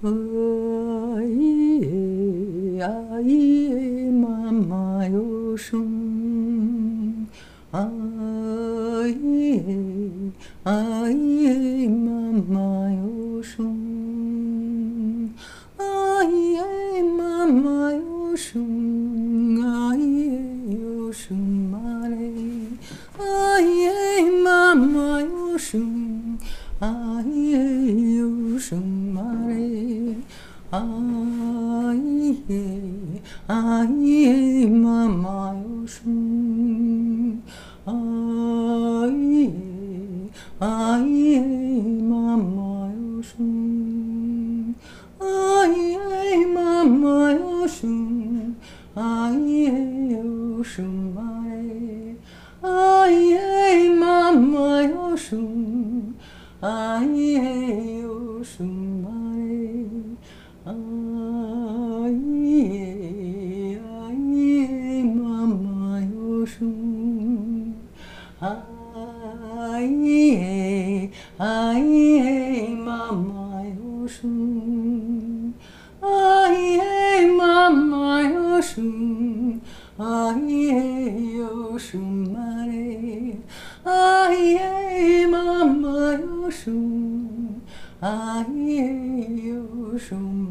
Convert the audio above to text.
Ai, ai, mamãe Oxum. Ai, ai, mamãe Oxum. Ai, mamãe Oxum. Ai, Oxum Mare. Ai, mamãe Oxum. Ai, Oxum Mare. Ai, mamãe Oxum. Ai, mamãe Oxum. Ai, mamãe Oxum. Ai, Oxum Mare. Ai, mamãe Oxum. Ai, Oxum Mare. Ai, mamãe Oxum. Ai, mamãe Oxum. Ai, mamãe Oxum. Ai, Oxum Mare. Ai, mamãe Oxum. Ai, Oxum